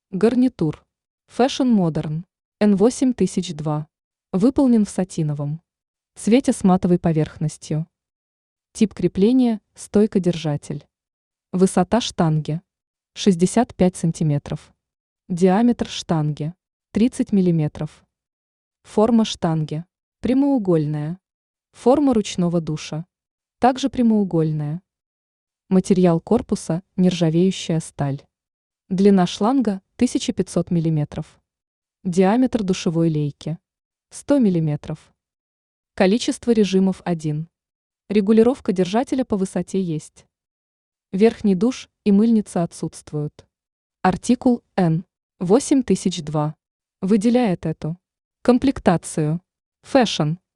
Гарнитур. Fashion Modern. N8002. Выполнен в сатиновом цвете с матовой поверхностью. Тип крепления – стойкодержатель. Высота штанги – 65 см. Диаметр штанги – 30 мм. Форма штанги – прямоугольная. Форма ручного душа – также прямоугольная. Материал корпуса – нержавеющая сталь. Длина шланга – 1500 мм. Диаметр душевой лейки – 100 мм. Количество режимов 1. Регулировка держателя по высоте есть. Верхний душ и мыльница отсутствуют. Артикул N8002 выделяет эту комплектацию. Fashion.